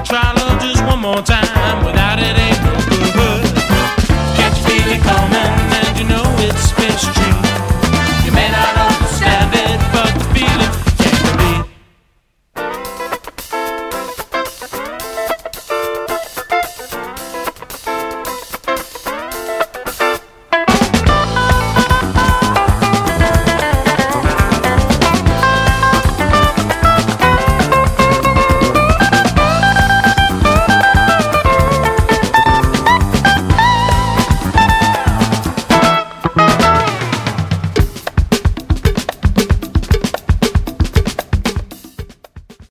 try love just one more time without it